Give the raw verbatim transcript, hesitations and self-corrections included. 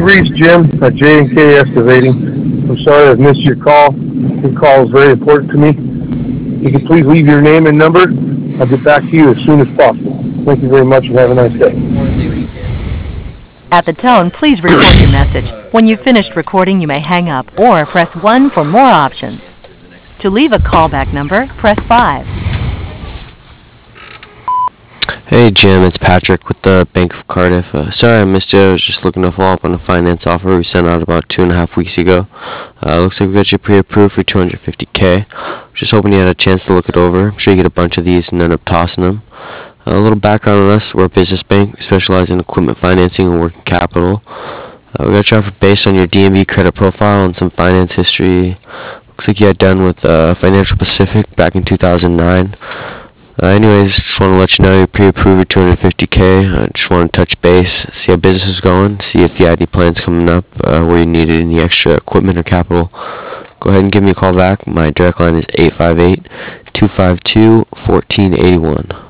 reached Jim at J and K Excavating. I'm sorry I've missed your call. Your call is very important to me. You can please leave your name and number. I'll get back to you as soon as possible. Thank you very much and have a nice day. At the tone, please record your message. When you've finished recording, you may hang up or press one for more options. To leave a callback number, press five. Hey Jim, it's Patrick with the Bank of Cardiff. Uh, sorry I missed you. I was just looking to follow up on a finance offer we sent out about two and a half weeks ago. Uh, looks like we got you pre-approved for two hundred fifty K. Just hoping you had a chance to look it over. I'm sure you get a bunch of these and end up tossing them. Uh, a little background on us: we're a business bank. We specialize in equipment financing and working capital. Uh, we got you offered based on your D M V credit profile and some finance history. Looks like you had done with uh, Financial Pacific back in two thousand nine. Uh, anyways, just want to let you know you're pre-approved at two hundred fifty K. I uh, just want to touch base, see how business is going, see if you had any plans coming up uh, where you needed any extra equipment or capital. Go ahead and give me a call back. My direct line is eight five eight, two five two, one four eight one.